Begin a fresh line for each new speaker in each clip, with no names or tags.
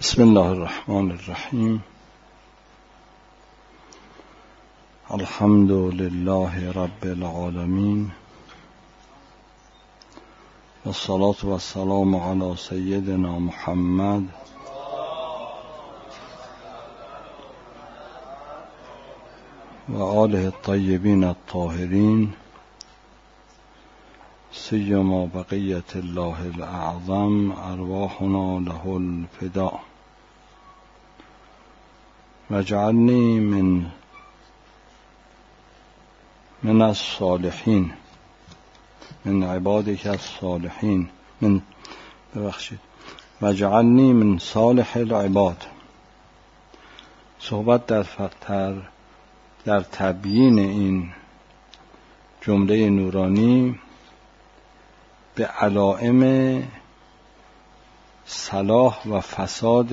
بسم الله الرحمن الرحیم. الحمد لله رب العالمین و الصلاة و السلام علی سیدنا محمد و آله الطیبین الطاهرین سیما بقیت الله الاعظم ارواحنا له الفداء واجعلنی من الصالحین من عبادک الصالحین واجعلنی من صالح العباد. صحبت در تبیین این جمله نورانی به علائم صلاح و فساد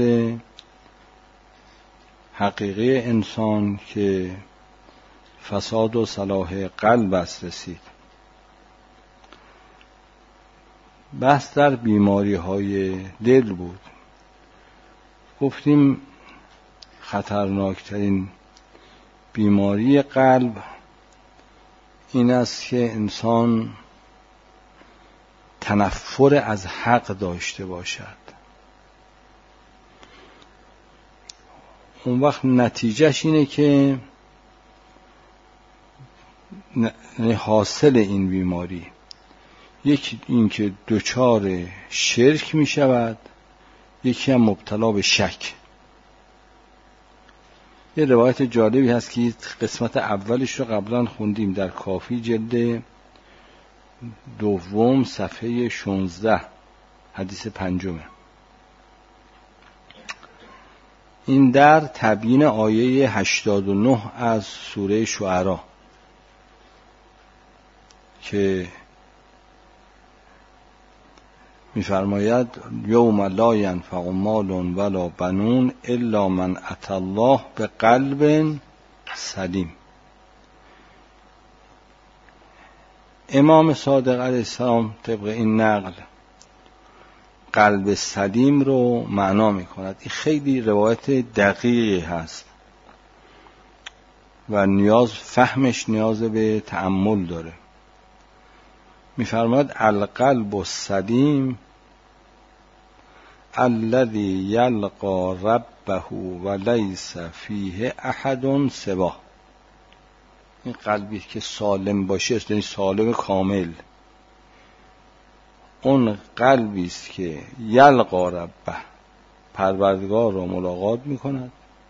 حقیقی انسان که فساد و صلاح قلب است رسید. بحث در بیماری های دل بود. گفتیم خطرناکترین بیماری قلب این است که انسان تنفر از حق داشته باشد. اون وقت نتیجهش اینه که حاصل این بیماری یکی این که دچار شرک می شود، یکی هم مبتلا به شک. یه روایت جالبی هست که قسمت اولش رو قبلا خوندیم در کافی جلد دوم صفحه 16 حدیث 5. این در تبیین آیه 89 از سوره شعرا که می‌فرماید یوم لا ینفع مال ولا بنون الا من اتی الله بقلب سلیم. امام صادق علیه السلام طبق این نقل قلب سلیم رو معنا می‌کند. این خیلی روایت دقیقی هست و فهمش نیاز به تأمل داره. می‌فرماید القلب السلیم الذی یلقی ربه ولیس فیه احد سواه. این قلبی که سالم باشه، یعنی سالم کامل، اون قلبی است که یلقی ربه، پروردگار را ملاقات می‌کند،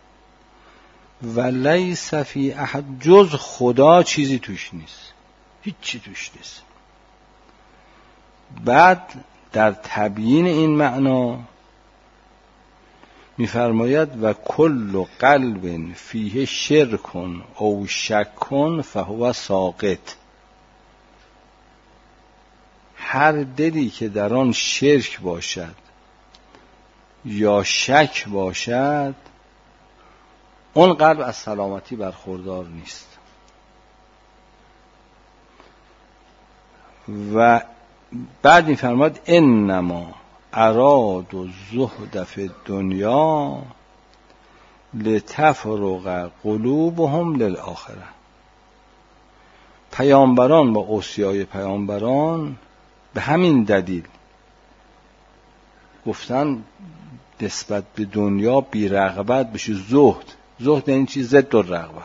ولیس فیه احد، جز خدا چیزی توش نیست، هیچی توش نیست. بعد در تبیین این معنا می‌فرماید و کل قلب فیه شرک او شک فهو ساقط. هر دلی که در آن شرک باشد یا شک باشد، اون قلب از سلامتی برخوردار نیست. و بعد می‌فرماید انما اراد الزهد فی الدنیا لتفرغ قلوبهم للآخره. پیامبران با اوصیای پیامبران به همین دلیل گفتن نسبت به دنیا بی رغبت بشه. زهد یعنی چیز ضد الرغبه.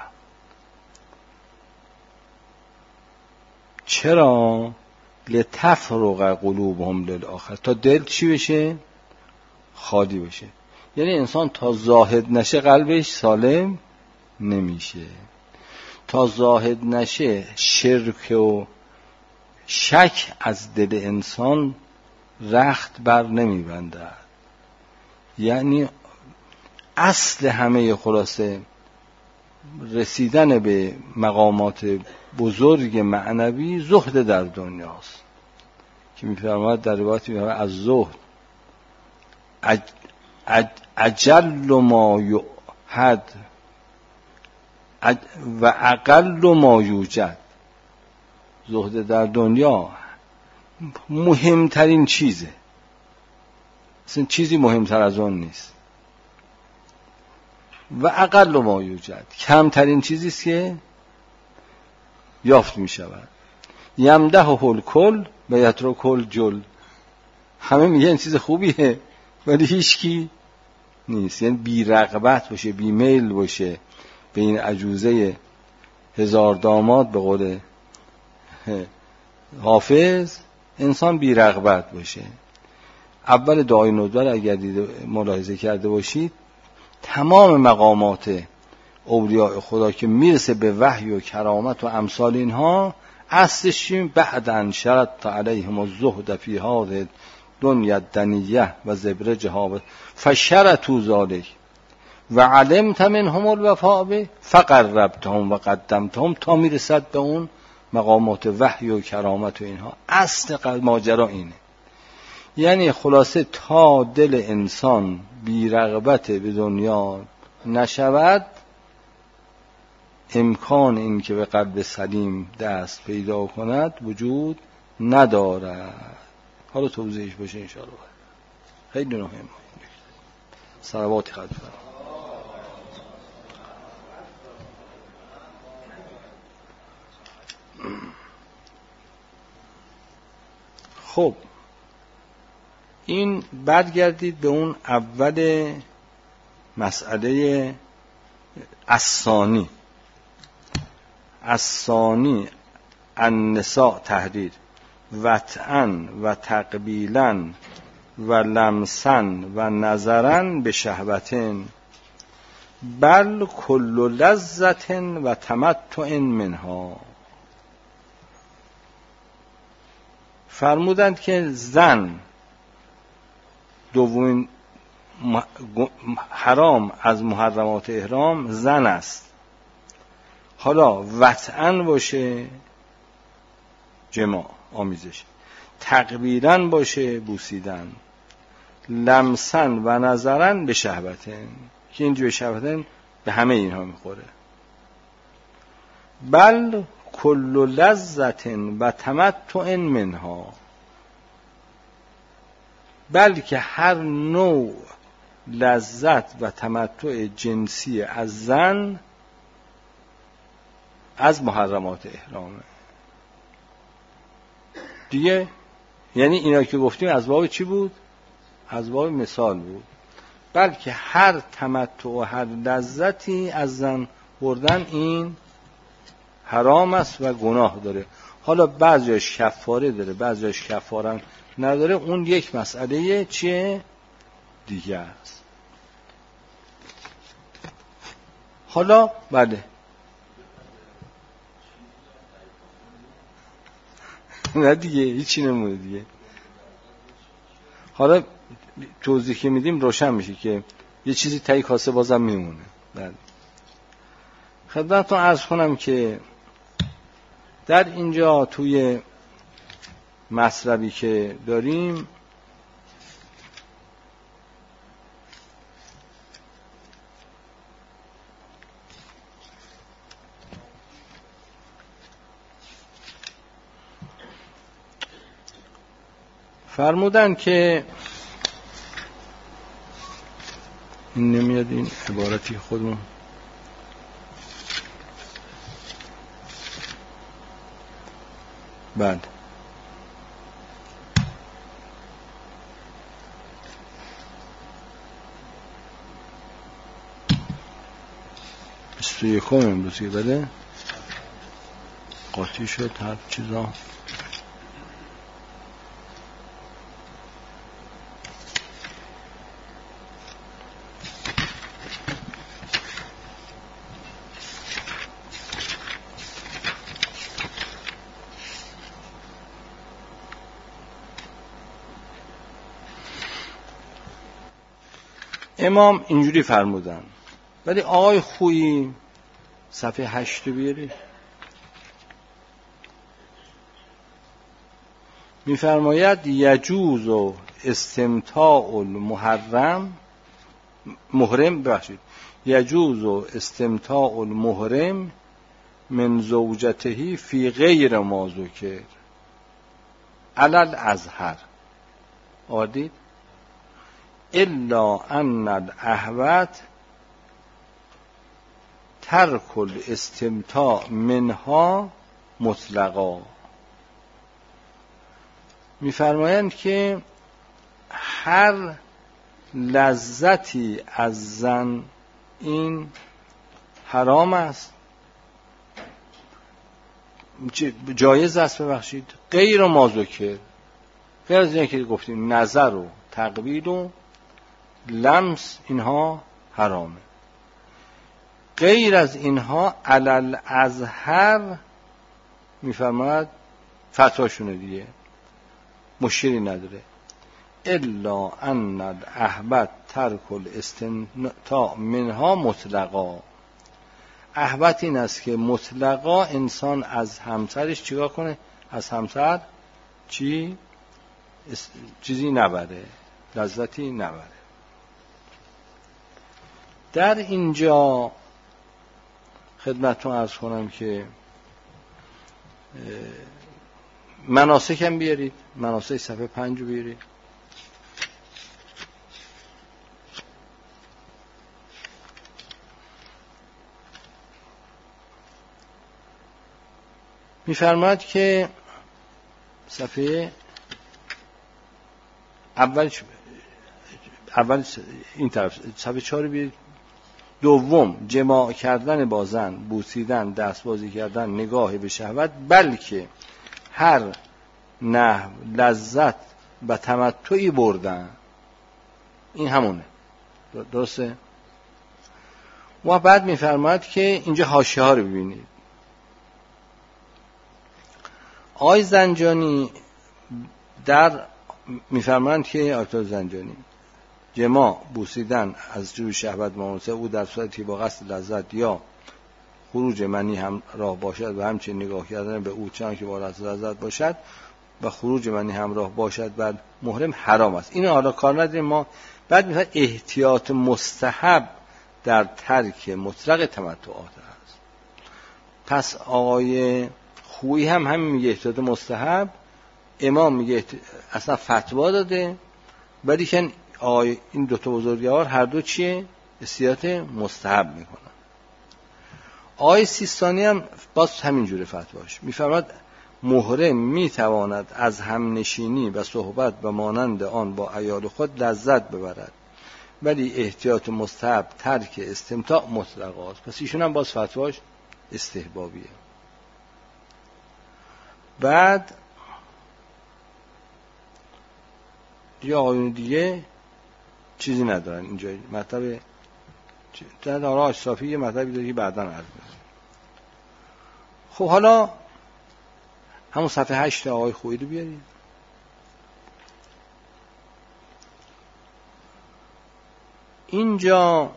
چرا؟ لتفرغ قلوبهم للآخره، تا دل چی بشه؟ خالی بشه. یعنی انسان تا زاهد نشه قلبش سالم نمیشه. تا زاهد نشه شرک و شک از دل انسان رخت بر نمیبندد. یعنی اصل همه خلاصه رسیدن به مقامات بزرگ معنوی زهد در دنیاست که می‌فرماید در روایت می‌فرماید از زهد اجل ما یعهد و اقل ما یوجد. زهد در دنیا مهمترین چیزه، اصلا چیزی مهمتر از اون نیست. و اقل ما یوجد، کمترین چیزی است که یافت می شود. یمده الکل و یترک الجل، همه میگن چیز خوبیه ولی هیچکی نیست. یعنی بی رغبت باشه، بی میل باشه به این عجوزه هزار داماد، به قول حافظ، انسان بی رغبت باشه. اول دعای ندبر اگر ملاحظه کرده باشید، تمام مقامات اولیاء خدا که میرسه به وحی و کرامت و امثال اینها، اصلش بعدن شرط علیهم الزهد فی هذه دنیا دنیه و زبرجها فشرطوا ذلک و علمت منهم الوفاء به فقربتهم و قدمتهم، تا میرسد به اون مقامات وحی و کرامت و اینها. اصل ماجرا اینه. یعنی خلاصه تا دل انسان بی رغبت به دنیا نشود، امکان این که به قلب سلیم دست پیدا کند وجود ندارد. حالا توضیحش باشه انشاءالله. خیلی مهمه. صلوات خدا. خب این برگردید به اون اول مسئله الثانی النساء تحریر وطئن و تقبیلن و لمسن و نظرن به شهوتن بل کل لذت و تمتع منها. فرمودند که زن دومین حرام از محرمات احرام زن است. حالا وطئن باشه جماع آمیزش، تقبیلن باشه بوسیدن، لمسن و نظرن به شهوتن، که اینجا به شهوتن به همه اینها میخوره. بل کل لذت و تمتع منها، بلکه هر نوع لذت و تمتع جنسی از زن از محرمات احرامه دیگه. یعنی اینا که گفتیم از باب چی بود؟ از باب مثال بود. بلکه هر تمتع و هر لذتی از زن بردن این حرام است و گناه داره. حالا بعضیش کفاره داره، بعضیش کفاره نداره، اون یک مسئله چیه دیگه است. حالا بله نه دیگه هیچی نمونه دیگه. حالا توضیح که میدیم روشن میشه که یه چیزی تایی کاسه بازم میمونه. بله خدمتتون عرض کنم که در اینجا توی مطلبی که داریم فرمودن که این نمیاد این عبارتی خودمون بعد یکم امروزی بله قاطی شد هر چیزا. امام اینجوری فرمودن، ولی آقای خویی صفحه 8 بیاری میفرماید یجوز و استمتاع المحرم یجوز و استمتاع المحرم من زوجته فی غیر ما ذکر علل ازهر عادید الا ان الاحوت ترک الاستمتاع منها مطلقا. می‌فرمایند که هر لذتی از زن این حرام است، جایز است ببخشید، غیر مازوکر، غیر از اینه که گفتیم نظر و تقبیل و لمس اینها حرامه. غیر از اینها علل ازهر میفرماید فتواشونه دیگه مشکلی نداره. الا ان الاحبت ترک الاستمتاع منها مطلقا. احبت این است که مطلقا انسان از همسرش چیکار کنه؟ از همسر چیزی نبره، لذتی نبره. در اینجا خدمتتون عرض کنم که مناسک هم بیارید، مناسک صفحه 5 بیارید. می‌فرماید که صفحه اول این طرف صفحه 4 بیارید. دوم، جماع کردن با زن، بوسیدن، دستبازی کردن، نگاه به شهوت، بلکه هر نحو لذت و تمتعی بردن، این همونه. درسته؟ و بعد می‌فرماید که اینجا حاشیه ها رو ببینید. آقای زنجانی در می‌فرمایند که آقای زنجانی جماع، بوسیدن از جوی شهوت مانوسه او در صورتی با قصد لذت یا خروج منی همراه باشد و همچنین نگاه کردن به او چنان که با لذت باشد و خروج منی همراه باشد بر محرم حرام است. این حالا کار نداریم ما. بعد می‌فرماید احتیاط مستحب در ترک مطلق تمتعات است. پس آقای خویی هم همین میگه احتیاط مستحب، امام میگه اصلا فتوا داده، ولی که این دو تا بزرگوار هر دو چیه؟ احتیاط مستحب میکنن. آقای سیستانی هم باز همین جوره فتواش میفرماد محرم میتواند از همنشینی و صحبت و مانند آن با عیال خود لذت ببرد، ولی احتیاط مستحب ترک استمتاع مطلق است. پس ایشون هم باز فتواش استحبابیه. بعد دیگه آقایون دیگه چیزی ندارن اینجا. مطلب در آقای اشرافی یه مطلبی داره که بعداً عرض می‌کنم. خب حالا همون صفحه 8 آقای خویی رو بیارید. اینجا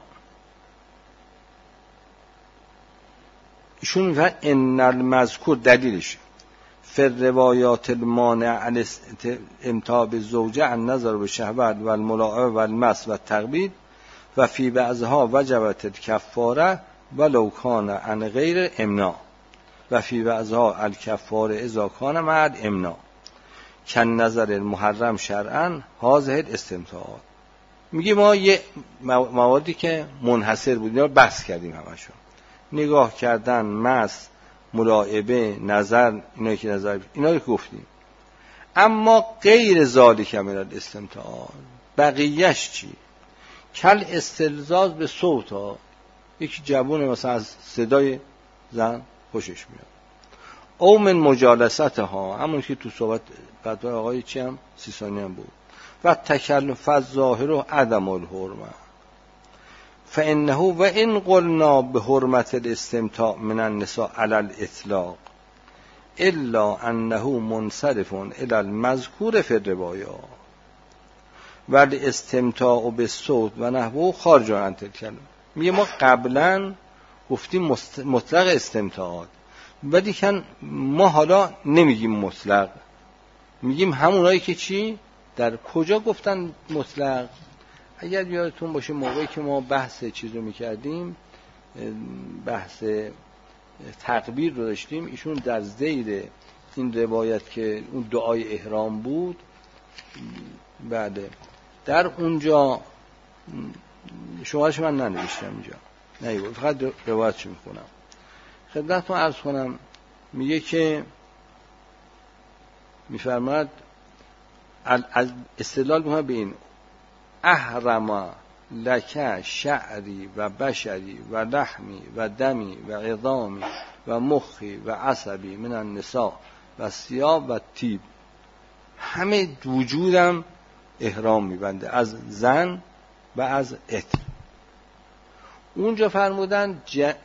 ایشون میگن ان المذکور دلیلش فر روایات المانع امتاع بالزوجه عن نظر به شهوت و الملاعبه و المس و تقبیل و فی بعضها وجبت الکفاره ولو کان عن غیر امناع و فی بعضها الکفاره اذا کان مع الامناع کن نظر المحرم شرعا هذه الاستمتاعات. میگه ما یه موادی که منحصر بود اینا بحث کردیم همشون، نگاه کردن، مس، ملاعبه، نظر، اینا رو گفتیم. اما غیر ذالک من الاستمتاع، بقیهش چی؟ کل استلذاذ به صوت ها، یکی جوونه مثلا از صدای زن خوشش میاد، او من مجالست ها، همون که تو صحبت بعد آقای چی هم سیستانی هم بود، و تکلف الظاهر و عدم الحرمه فانه و ان قلنا به حرمت الاستمتاع من النساء علی الاطلاق الا انه منصرف الى المذکور فی الروایا ولی استمتاع بالصوت و نحوه خارج عن تلک. میگه ما قبلا گفتیم مطلق استمتاعات، ولی که ما حالا نمیگیم مطلق، میگیم همونایی که چی؟ در کجا گفتن مطلق؟ اگر یادتون باشه موقعی که ما بحث چیز رو میکردیم، بحث تکبیر رو داشتیم، ایشون در ذیل این روایت که اون دعای احرام بود، بله در اونجا شمارش من ننوشتم اینجا، نه فقط روایتش میکنم خدمتتون عرض کنم. میگه که میفرماد از استدلال میکنه به این احرم لک شعری و بشری و لحمی و دمی و عظامی و مخی و عصبی من النساء و ثیاب و طیب، همه وجودم احرام میبنده از زن و از عطر. اونجا فرمودن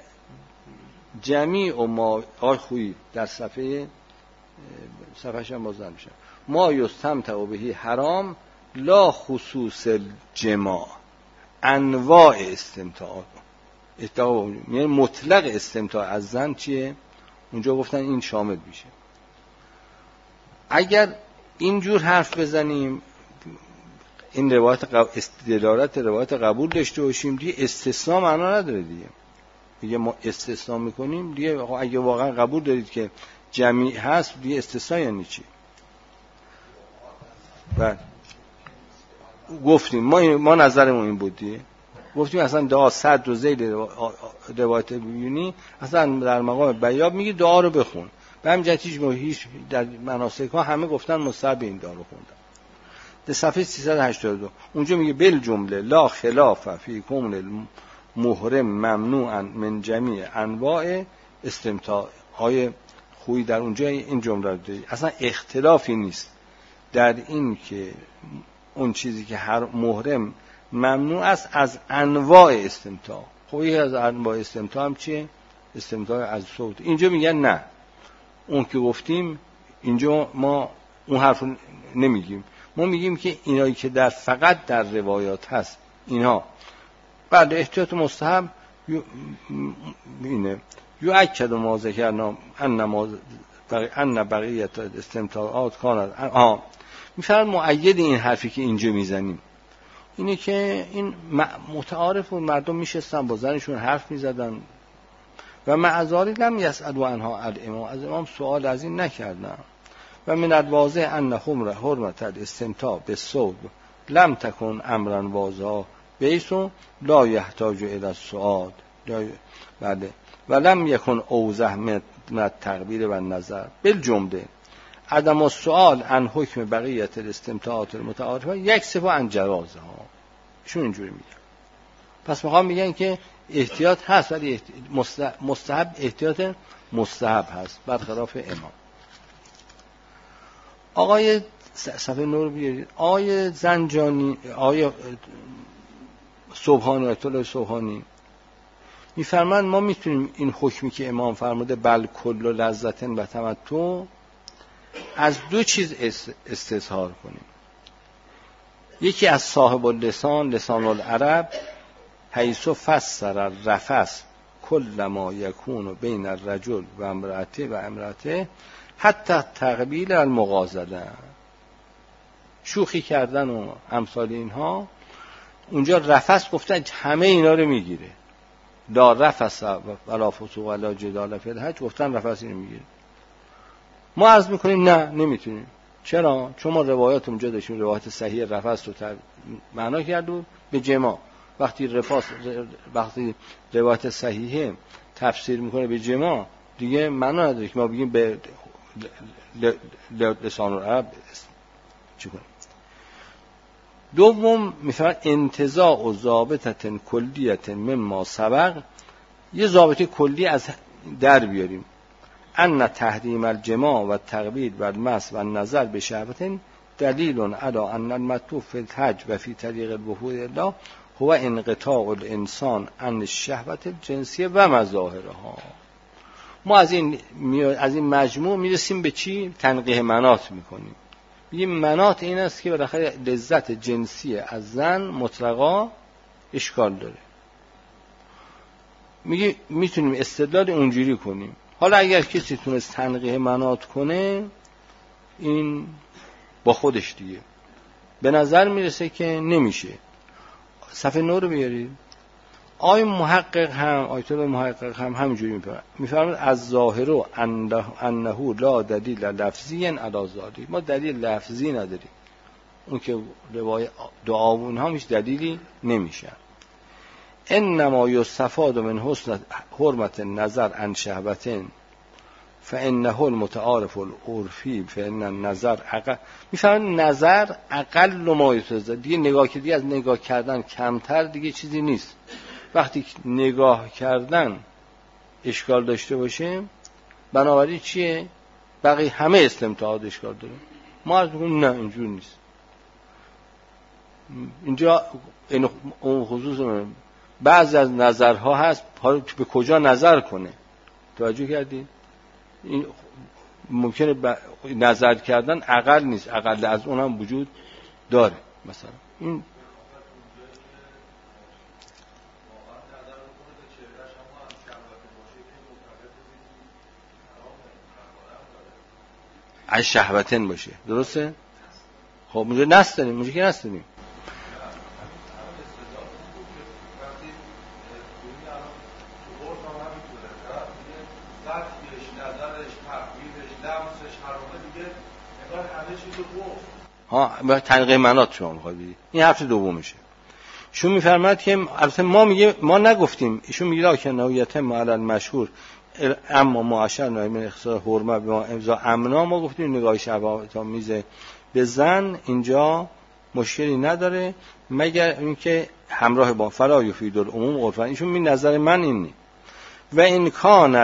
جمیع و ما خویی در صفحه هم بازن میشه ما یستمتع بهی حرام لا خصوص الجماع، انواع استمتاع یعنی مطلق استمتاع از زن چیه؟ اونجا گفتن این شامل میشه. اگر اینجور حرف بزنیم این دلالت روایت قبول داشته باشیم دیگه استثناء معنا نداره دیگه ما استثناء میکنیم دیگه اگه واقعا قبول دارید که جمیع هست دیگه استثناء یعنی چی؟ بعد گفتیم ما نظرمون این بود دیگه، گفتیم اصلا دعا صد و زید روایت بیونی اصلا در مقام بیاب میگی دعا رو بخون. به همین جهت هیچ در مناسک ها همه گفتن مستحب این دعا رو خوندن. در صفحه 382 اونجا میگه بل جمله لا خلاف فی کون المحرم ممنوعا من جمیع انواع استمتاع های خویی. در اونجا این جمله رو داری، اصلا اختلافی نیست در این که اون چیزی که هر محرم ممنوع است از انواع استمتاع. خب یکی از انواع استمتاع هم چیه؟ استمتاع از صوت. اینجا میگن نه، اون که گفتیم اینجا ما اون حرف رو نمیگیم، ما میگیم که اینایی که فقط در روایات هست اینها بعد احتیاط مستحب اینه یؤکد ما ذکرنا ان بقیت استمتاعات کانت میفرماید مؤید این حرفی که اینجا میزنیم اینه که این متعارف و مردم میشستن با زنشون حرف میزدن و معذاری لم یسألوا عنها الامام، از امام سوال از این نکردن. و من الواضح ان حرمت الاستمتاع بالصوت لم تکن امرا واضحا بیسو لا یحتاج الى السؤال بله و لم یکن اوضح من التقبیر و النظر بالجمله عدم السؤال عن حکم بقیت الاستمتاعات المتعارفه یکسب عن جوازها. شون اینجوری میگن. پس میخوام میگن که احتیاط هست ولی مستحب احتیاط مستحب هست برخلاف امام. آقای صفحه نور بیارید، آقای زنجانی، آقای صبحانی، آیت الله صبحانی میفرمایند ما میتونیم این حکمی که امام فرموده بل کل لذت و تمتع از دو چیز استظهار کنیم. یکی از صاحب اللسان لسان العرب حیث فسر الرفث کل ما یکون بین الرجل و امرأته حتی تقبیل المغازله، شوخی کردن و امثال اینها. اونجا رفث گفتن همه اینا رو میگیره، لا رفث ولا فسوق ولا جدال فی الحج، گفتن رفث اینو میگیره. ما عرض میکنیم نه نمیتونیم. چرا؟ چون ما روایات اونجا داشتیم، روایت صحیح رفث رو معنا کرده به جماع. وقتی روایت صحیحه تفسیر میکنه به جماع دیگه معنا نداره که ما بگیم به لسان العرب چی کنیم. دوم میفرماید انتزاع و ضابطه کلیه مما سبق، یه ضابطه کلی از در بیاریم. ان تحریم الجماع و التقبیل و المس و النظر به شهوت دلیل علی ان المطلوب فی الحج و فی طریق الوفود الله هو انقطاع الانسان عن الشهوت الجنسیه و مظاهرها. ما از این مجموع میرسیم به چی؟ تنقیح مناط میکنیم. میگیم مناط این است که بالاخره لذت جنسی از زن مطلقا اشکال داره. میگیم میتونیم استدلال اونجوری کنیم. حالا اگر کسی تونست تنقیح مناط کنه این با خودش دیگه، به نظر میرسه که نمیشه. صفحه 9 رو بیارید. آیه محقق هم آیت الله محقق هم همینجوری میفرماید از ظاهر انه لا دلیل لفظی علی ذاتی، ما دلیل لفظی نداریم، اون که روایت دعا و اونها هیچ دلیلی نمیشن. انما یستفاد من حسن حرمت النظر عن شهوة فانه المتعارف العرفی فان النظر اقل. میفهمن نظر اقل ما یتزا، دیگه نگاه که دیگه از نگاه کردن کمتر دیگه چیزی نیست. وقتی نگاه کردن اشکال داشته باشه، بنابراین چیه؟ بقیه همه استمتاعات اشکال داره. ما از میگیم نه اینجور نیست. اینجا این اون خصوص بعضی از نظرها هست حالا به کجا نظر کنه. توجه کردین؟ این ممکنه نظر کردن اقل نیست، اقل از اون هم وجود داره. مثلا این از شهوتن باشه، درسته؟ خب اونجا نست داریم، اونجا که نست داریم. ها تنقیح منات شما میخواد بگید. این حرف دومشه. ایشون میفرماید که البته ما میگه ما نگفتیم، ایشون میگه که نهایت معلل مشهور اما معاشر نایمن اختصار حرمه به ما امضا امنا، ما گفتیم نگاه شهوت آمیز به زن اینجا مشکلی نداره مگر اینکه همراه با فلا یفید العموم عرفا. ایشون می نظر من اینه و این کان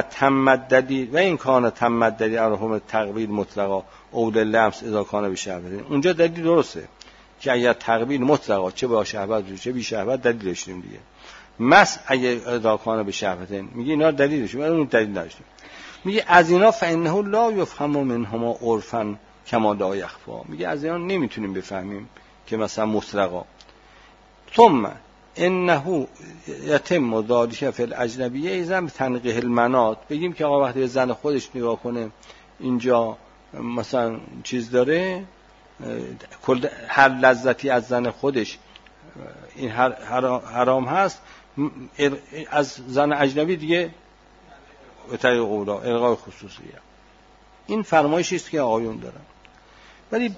تمددی ارحم تقبیل مطلقا اول لمس اذا کان به شهوت. اونجا دلیل درسته که اگر تقبیل مطلقا چه با شهوت چه بی شهوت دلیل داشتیم دیگه. مس اگه اذا کان به شهوت میگه اینا دلیل داشتیم، اون دلیل نداشتیم. میگه از اینا فانه لا یفهم منهما عرفا کما لا یخفا. میگه از اینا نمیتونیم بفهمیم که مثلا مطلقا. ثم انه یتم ذلک فی الاجنبیه اذا تنقیح المنات. بگیم که آقا وقتی زن خودش نگاه کنه اینجا مثلا چیز داره، کل هر لذتی از زن خودش این حرام هست، از زن اجنبی دیگه به طریق اولا الغای خصوصیه. این فرمایشی است که آقایون دارن. ولی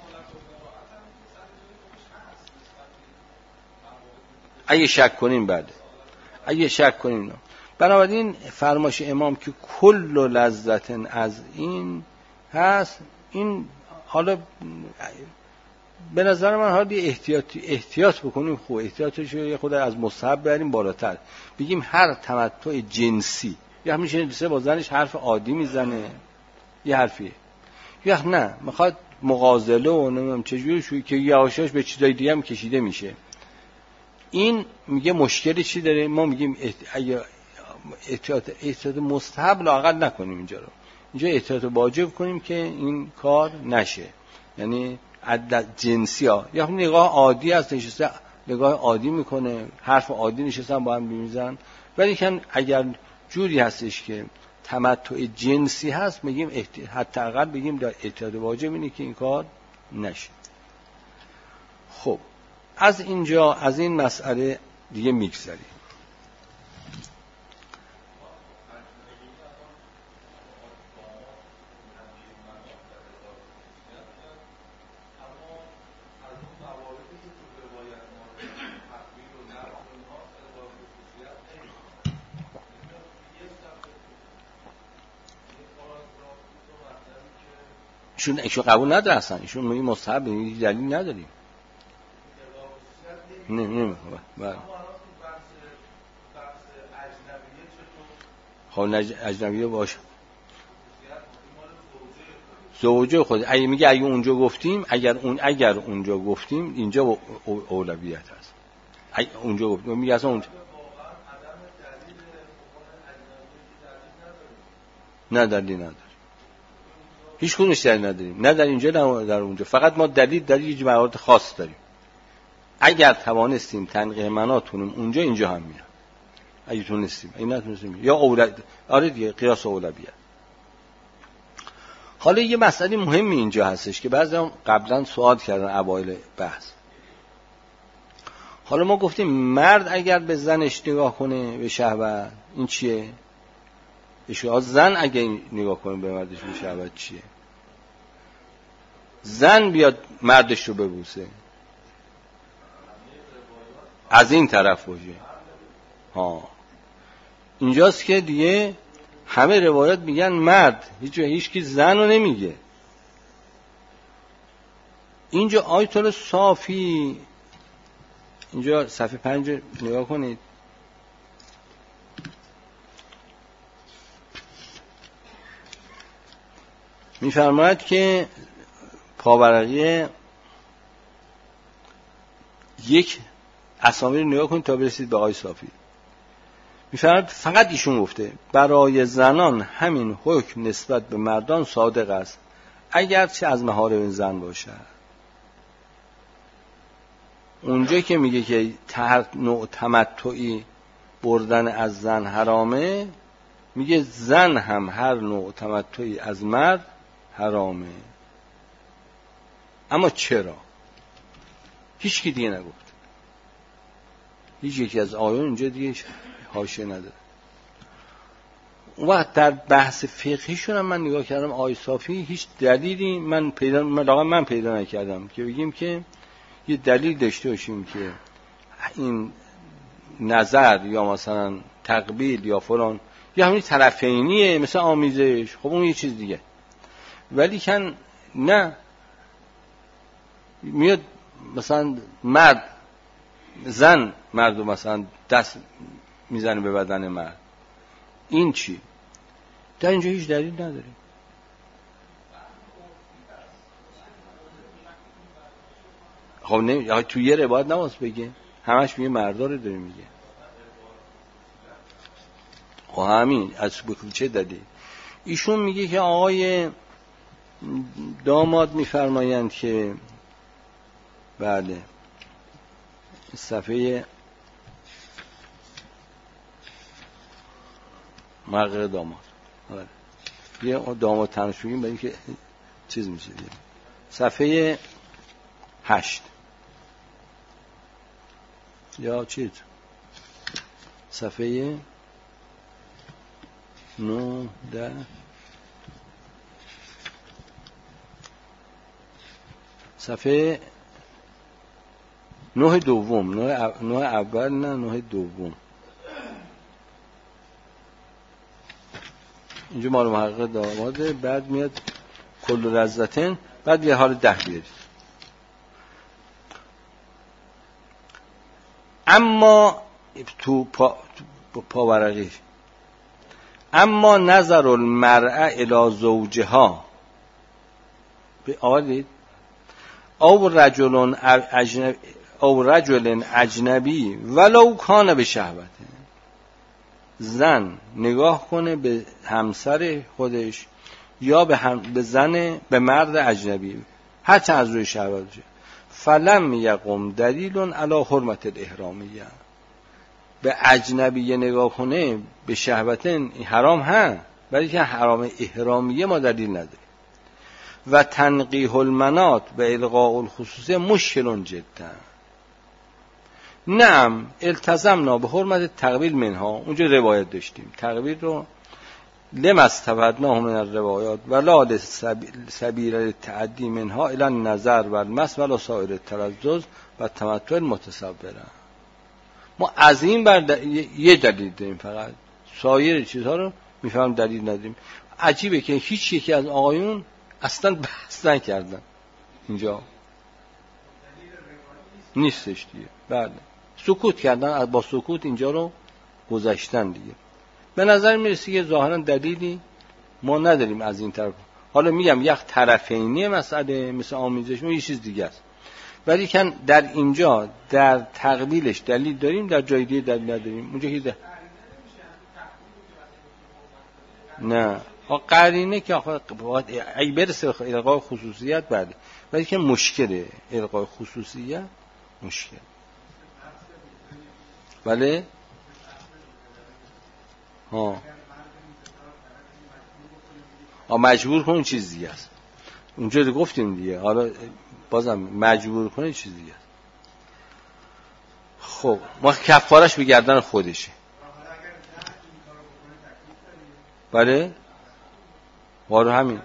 اگه شک کنیم بعد اگه شک کنیم بنابراین فرمایش امام که کل لذت از این هست، این حالا به نظر من حالا احتیاط بکنیم. خوب احتیاطش رو خود از مستحب بریم بالاتر، بگیم هر تمتع جنسی یا همیشه با زنش حرف عادی میزنه یه حرفیه، یا نه میخواد مغازله و نمیدونم چجوری شوی که یواشاش به چیزای دیگه هم کشیده میشه. این میگه مشکلی چی داره؟ ما میگیم احتیاط مستحب لااقل نکنیم اینجا رو، اینجا احتیاط واجب کنیم که این کار نشه. یعنی عدد جنسی ها یا نگاه عادی هست، نشسته نگاه عادی میکنه، حرف عادی نشستن با هم میزنن. ولی که اگر جوری هستش که تمتع جنسی هست، میگیم حداقل بگیم احتیاط واجب اینه که این کار نشه. خب از اینجا از این مسئله دیگه میگذریم. ایشون قبول نداره اصلا، ایشون میگه مستحب، دلیل نداریم. نه بله. خب اجنبیه باشه زوجه خود. اگه میگه اگه اونجا گفتیم، اگر اونجا گفتیم اینجا اولویت هست. اگه اونجا گفتیم میگه اصلا اونجا نه دلیل نداره، هیچ کدومش دلیل نداریم، نه در اینجا نه در اونجا. فقط ما دلیل موارد خاص داریم. اگر توانستیم تنقیح مناتونم اونجا اینجا هم میاد، اگه تونستیم، اگه نتونستیم یا اولویت. آره دیگه قیاس اولویت. حالا یه مسئله مهمی اینجا هستش که بعضی قبلا سوال کردن اوایل بحث. حالا ما گفتیم مرد اگر به زنش نگاه کنه به شهوت این چیه؟ زن اگه نگاه کنه به مردش به شهوت چیه؟ زن بیاد مردش رو ببوسه از این طرف باشه اینجاست که دیگه همه روایات میگن مرد، هیچ کی زن رو نمیگه. اینجا آیت الله صافی، اینجا صفحه 5 نگاه کنید. میفرماید که پاورقی یک اسامی رو نگاه کنید تا برسید به آیه صافی. میفرماید فقط ایشون گفته برای زنان همین حکم نسبت به مردان صادق است اگرچه از محارم زن باشد. اونجا که میگه که هر نوع تمتعی بردن از زن حرامه، میگه زن هم هر نوع تمتعی از مرد حرامه. اما چرا؟ هیچ کی دیگه نگفت. هیچ یکی از آیون اینجا دیگه حاشیه نداره. اون وقت در بحث فقهیشون هم من نگاه کردم آیه صافی هیچ دلیلی من پیدا نکردم که بگیم که یه دلیل داشته باشیم که این نظر یا مثلا تقبیل یا فلان یا همین طرفینیه مثل آمیزش، خب اون یه چیز دیگه. ولی کن نه، میاد مثلا زن مرد مثلا دست میزنه به بدن مرد، این چی؟ در اینجا هیچ دلیل نداره. خب نه تو یه روایت نماز بگه، همش میگه مردا رو داره میگه. خب همین از چه دلیل؟ ایشون میگه که آقای داماد میفرمایند که بله صفحه مرقه داماد، بله یه داماد تنش بگیم برای که چیز میشه دیگه. صفحه 8 یا چیز صفحه 9 10 صفحه 9 دوم 9 اول نه 9 دوم اینجا مال محقق داماده. بعد میاد کل لذتن، بعد یه حال 10 بیارید. اما تو پاورقی اما نظر المرأة الی زوجها به آلید او رجل اجنبی ولو کان به شهوته، زن نگاه کنه به همسر خودش یا به مرد اجنبی حتی از روی شهوت، فلم یقم دلیل علی حرمت الاحرامیه. به اجنبی نگاه کنه به شهوت حرام ها، ولی که حرام احرامیه ما دلیل نداره. و تنقیح المنات به الغاء الخصوصیه مشکل جدا. نعم التزمنا به حرمت تقبیل منها، اونجا روایت داشتیم تقبیل رو لم استفدناه من الروایات ولا سبیل التعدی منها الی النظر و المس ولا سایر التلذذ و تمتع المتصوره. ما از این بر یه دلیل داریم، فقط سایر چیزها رو میفهم دلیل نداریم. عجیبه که هیچ یکی از آقایون اصلا بحث نکردن، اینجا نیستش دیگه. بله سکوت کردن، با سکوت اینجا رو گذاشتن دیگه. به نظر میرسه که ظاهرا دلیلی ما نداریم از این طرف. حالا میگم یک طرفینی مسئله مثل آمیزش یه چیز دیگه است، ولی کن در اینجا در تقبیلش دلیل داریم، در جای دیگه دلیل نداریم. اونجا که نه قرینه که اگه برسه الغای خصوصیت بله، ولی که مشکله الغای خصوصیت مشکل. بله مجبور کن چیز دیگه است. اونجا رو گفتیم دیگه، حالا بازم مجبور کنه چیز دیگه است. خب ما کفارش به گردن خودشه. بله وارو همین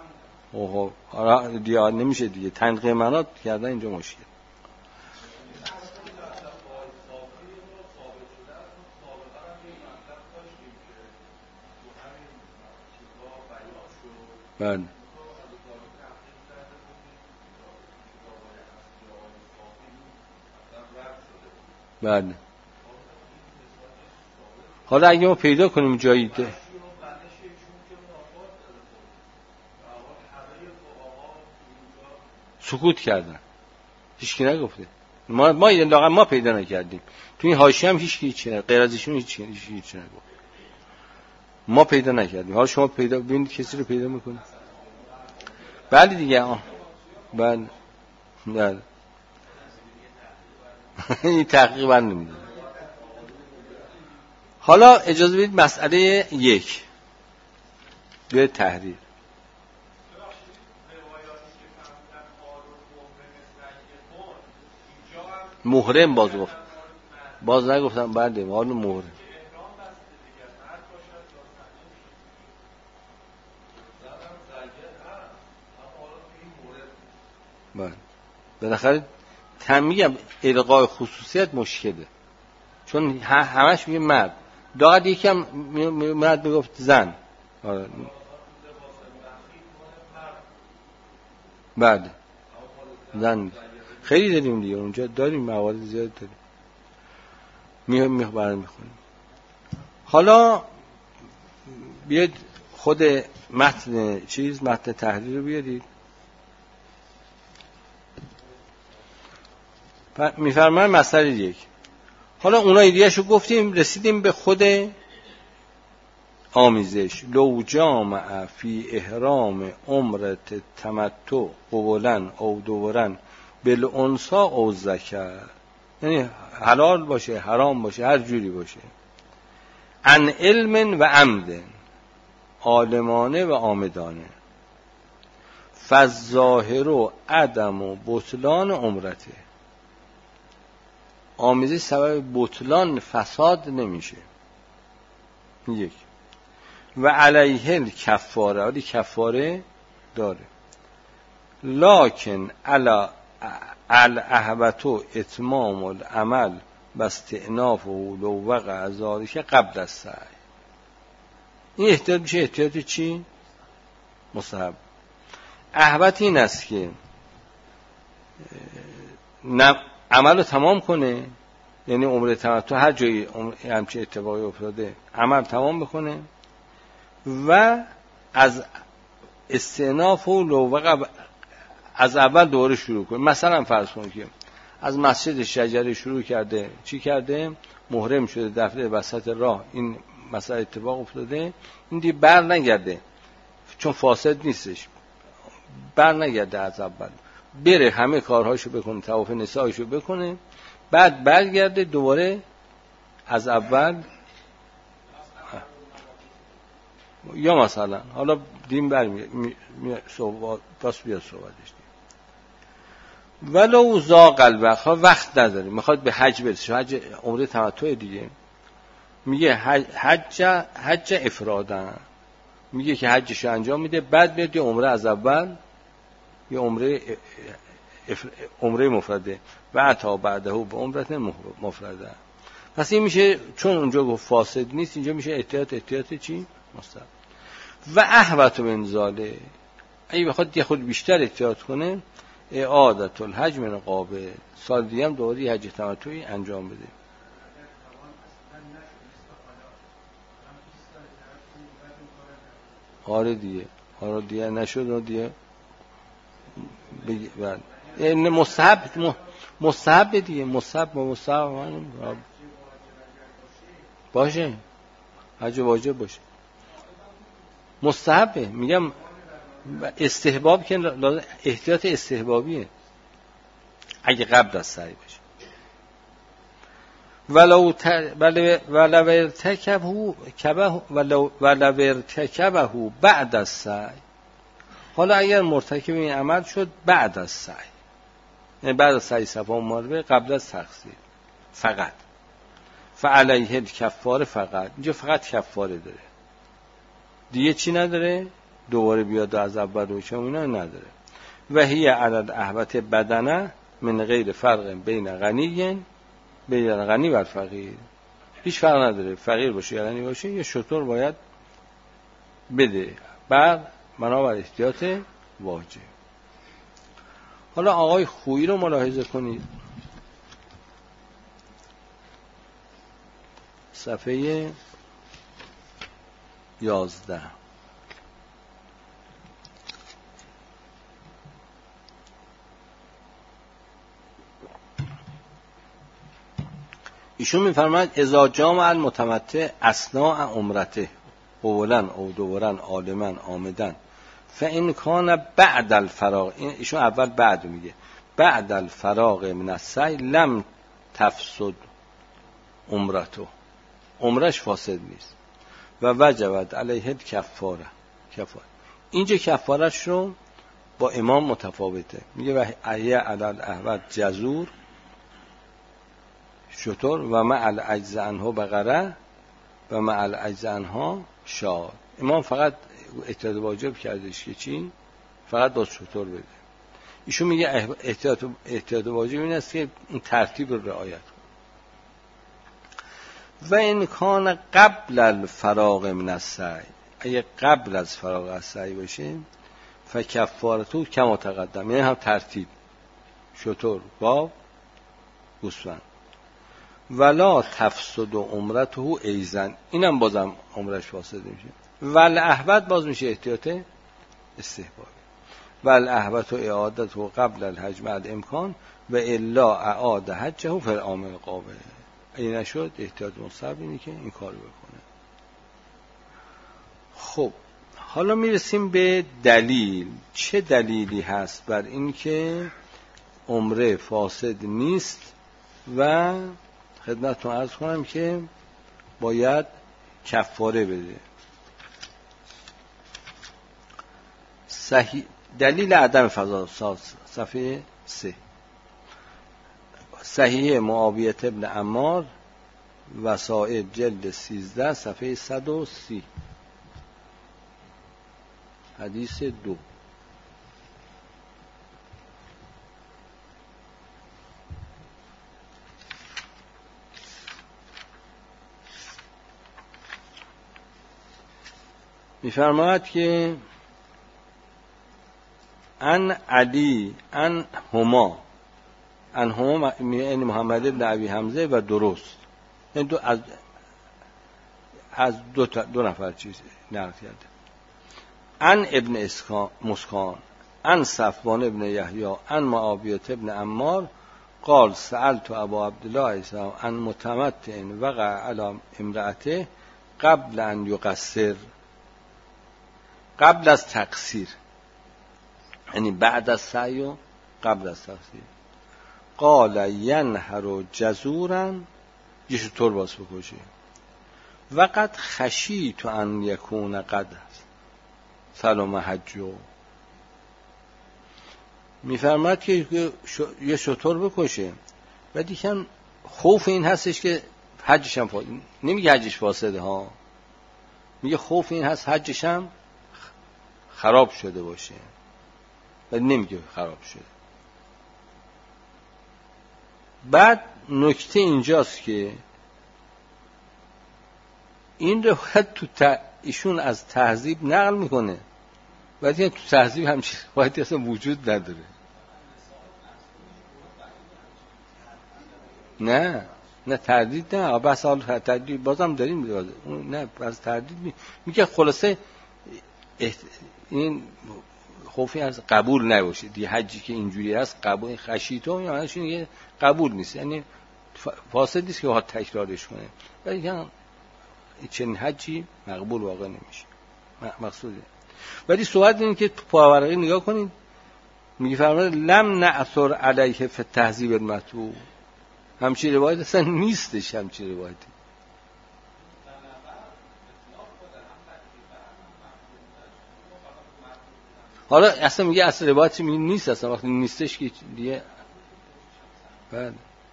دیگه نمیشه دیگه، تنقیح منات کردن اینجا مشکل. بله بله. حالا اگه ما پیدا کنیم جایی ده سکوت کردن، هیچکی نگفته، ما پیدا نکردیم، تو این حاشیه هم هیچکی غیر از ایشون هیچ نگفت، ما پیدا نکردیم. حالا شما پیدا ببینید کسی رو پیدا میکنید. بله دیگه بله این تحقیق من نمیده. حالا اجازه بدید مسئله 1 به تحریر. محرم باز نگفتم بعد مالو محرم. بله بالاخره میگم القای خصوصیت مشکله، چون همش میگه مرد، داغت یکم مرد میگفت زن. بعد زن خیلی داریم دیگه، اونجا داریم موارد زیاد داریم میخونیم. حالا بیاید خود متن تحریر رو بیارید. میفرمایم مسئله 1. حالا اونایی دیگه شو گفتیم، رسیدیم به خود آمیزش. لو جامع فی احرام عمرت تمتع قبولن او دورن بالانسا او ذکر، یعنی حلال باشه حرام باشه هر جوری باشه، عن علم و عمد، عالمانه و عامدانه، فالظاهر و عدم و بطلان عمرته. آمیزش سبب بطلان فساد نمیشه. 1 و علیه الکفاره، ولی کفاره داره، لکن علی الاهبتو اتمام العمل و استئنافه لو وقع ذلک قبل السعی. این احتیاط میشه احتیاط چی؟ مستحب. اهبت این است که عمل رو تمام کنه، یعنی عمره تمتع هر جایی همچه اتفاقی افتاده عمل تمام بکنه و از استئناف و لوقع از اول دوره شروع کنه. مثلا فرض کنید که از مسجد شجره شروع کرده، چی کرده؟ محرم شده، دفعه وسط راه این مسئله اتفاق افتاده، این دیگه بر نگرده چون فاسد نیستش، بر نگرده از اول، بره همه کارهاشو بکنه، طواف نسایشو بکنه، بعد برگرده دوباره از اول. یا مثلا حالا دین پس بیاد صحبتش دیم. ولو زاق الوقت، وقت نداره میخواد به حج برسه، حج عمره تمتع دیگه، میگه حج افرادن، میگه که حجشو انجام میده، بعد میاد یه عمره از اول، یه عمره مفرده و عطا بعده به عمرت مفرده. پس این میشه چون اونجا گفت فاسد نیست، اینجا میشه احتیاط چی؟ مستحب. و احوط من ذاله، اگه بخواد یه خود بیشتر احتیاط کنه، اعادت الحج من قابل، سال دیگه هم دوباره حج تمتعی انجام بده. آره دیگه نشد و دیگه این مستحب دیگه، مستحب باشه، حج واجب باشه، مستحبه. میگم استحباب که لازم احتیاط استحبابیه اگه قبل از سعی باشه. ولو ارتکبه بعد از سعی، حالا اگر مرتکب این عمل شد بعد از سعی، یعنی بعد از سعی صفا و مروه قبل از تقصیر فقط، فعلیه الکفاره، فقط اینجا فقط کفاره داره دیگه، چی نداره؟ دوباره بیاد از اول روشه اینا نداره. و هی علی الاهبت بدنه من غیر فرق بین غنی و فقیر، هیچ فرق نداره، فقیر باشه یا غنی باشه یه شطور باید بده. بعد بنابر احتیاط واجب. حالا آقای خویی رو ملاحظه کنید، صفحه 11. ایشون میفرماید اذا جامع المتمتع اثناء عمرته اولا او دوبارا عالما آمدن فان کان بعد الفراغ، ایشون اول بعد میگه، بعد الفراغ من السعی لم تفسد عمرته، عمرش فاسد نیست و وجبت علیه کفاره. اینجا کفارش رو با امام متفاوته، میگه و ایه علی الاحوت جزور شطور و مع العجز عنها بقره و مع العجز عنها شاد. امام فقط احتیاط واجب کردش که چی؟ فقط با شطور بده. ایشون میگه احتیاط واجب این است که این ترتیب رو رعایت کن. و این کان قبل الفراغ من السعی، اگه قبل از فراغ از سعی باشه فکفارتو کما تقدم، یعنی هم ترتیب شطور با گوسفند. ولا تفسد عمرته ایزن، اینم بازم عمرش فاسد میشه. ول احوت باز میشه احتیاط استحبابی. ول احوت و اعادته قبل الحج مع الامکان و الا اعاد حجه فی العام القابل. اگه نشد احتیاط مستحب اینه که این کارو بکنه. خب حالا میرسیم به دلیل. چه دلیلی هست بر این که عمره فاسد نیست و خدمتتون عرض کنم که باید کفاره بده؟ دلیل عدم فساد، صفحه 3، صحیح معاویه ابن عمار وسائل جلد 13 صفحه 130 حدیث 2. میفرماید که ان علی ان هما یعنی محمد ابن ابی حمزه و درست، این دو از دو نفر چیز نقل کرده. ان ابن مسکان ان صفوان ابن یحیی ان معاویه ابن عمار قال سألت ابا عبدالله السلام ان متمتع وقع علی امرأته قبل ان یقصر، قبل از تقصیر، یعنی بعد از سعی و قبل از تقصیر. قال ینهر جزورا، یه شطور باز بکشه. وقد خشیت ان یکون قد سلام حجو، میفرماد که یه شطور بکشه و دیگه خوف این هستش که حجش هم فاسد، نمیگه حجش فاسده ها، میگه خوف این هست حجش هم خراب شده باشه ولی نمیگه خراب شده. بعد نکته اینجاست که این روایت تو ایشون از تهذیب نقل میکنه ولی تو تهذیب همچین روایتی اصلا وجود نداره. نه تردید نه، بس حال تردید بازم داریم نه بس تردید میگه خلاصه این خوفی از قبول نباشه دیگه، حجی که اینجوری هست قبول خشیتو یعنیش یه قبول نیست، یعنی فاسد نیست که ها تکرارش کنه ولی چنین حجی مقبول واقع نمیشه مقصوده. ولی صحبت این که تو پاورقی نگاه کنید میگه فرمانده لم نعثر علیه فی تهذیب المطبوع، همچین روایت اصلا نیستش، همچین روایتی. حالا اصلا میگه اصلا روایتی نیست، اصلا وقتی نیستش که دیگه. بله.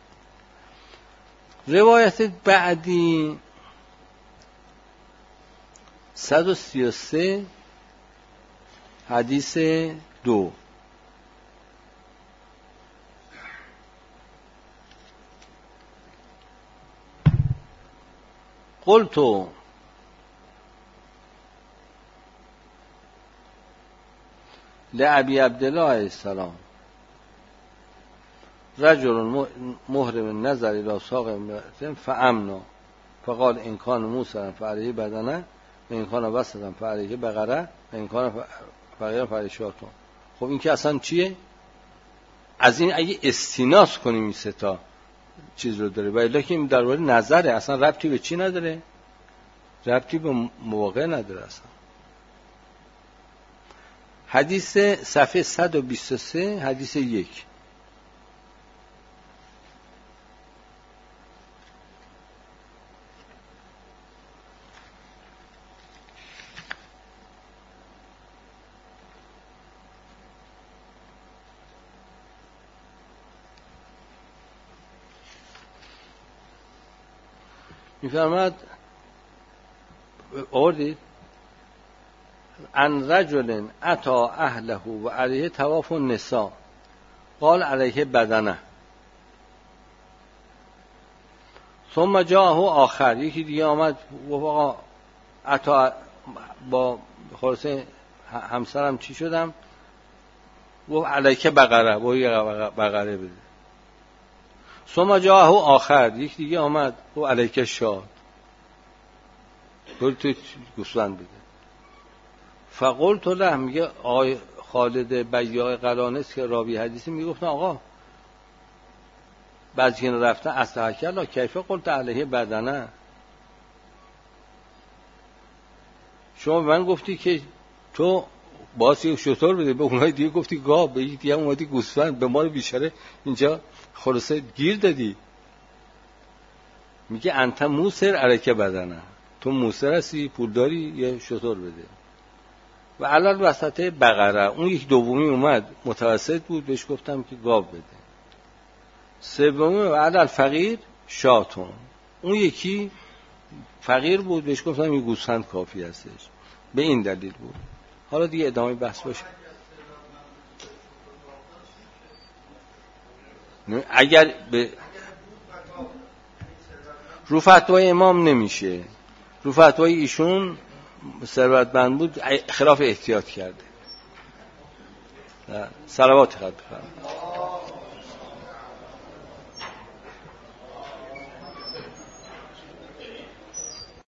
روایت بعدی 133 حدیث 2. قلتو لأبی عبدالله علیه السلام رجل محرم نظر الى ساق امرأة فامنا فقال ان کان موسرا فعلیه بدنه و ان کان وسطا فعلیه بقره و ان کان فقیرا فعلیه شاتون. خب این که اصلا چیه؟ از این اگه استیناس کنیم این سه تا چیز رو داره، ولی که این درباره نظره، اصلا ربطی به چی نداره؟ ربطی به مواقع نداره اصلا. حدیث صفحه 123 حدیث 1. میفرماد آوردید ان رجل اتا اهله و علیه طواف النساء قال علیه بدنه ثم جاءه آخر، یکی دیگه آمد و اتا با خلاصه همسرم چی شدم و علیه بقره و یه بقره بده. ثم جاءه آخر، یکی دیگه آمد و علیه شاد تو گوسفند بده. فقلت له، میگه آقای خالد بیاع قرانس که راوی حدیثی میگفتن آقا بعضی که رفتن استحکر لا کیفه قلت علیه بدنه، شما من گفتی که تو باز یک شطور بده، به اونهای دیگه گفتی گاو، به یک دیگه اومدی گوسفند، به ما بیچاره اینجا خلاصه گیر دادی. میگه انت موسر علیه بدنه، تو موسر هستی پول داری یه شطور بده. و علال وسطه بقره، اون یک دومی اومد متوسط بود بهش گفتم که گاو بده. سومی و علال فقیر شاتون، اون یکی فقیر بود بهش گفتم یه گوسفند کافی هستش. به این دلیل بود. حالا دیگه ادامه بحث باشه. اگر به رو فتوای امام نمیشه، رو فتوای ایشون ثروتمند بود خلاف احتیاط کرده. صلوات خواهد بفرمایید.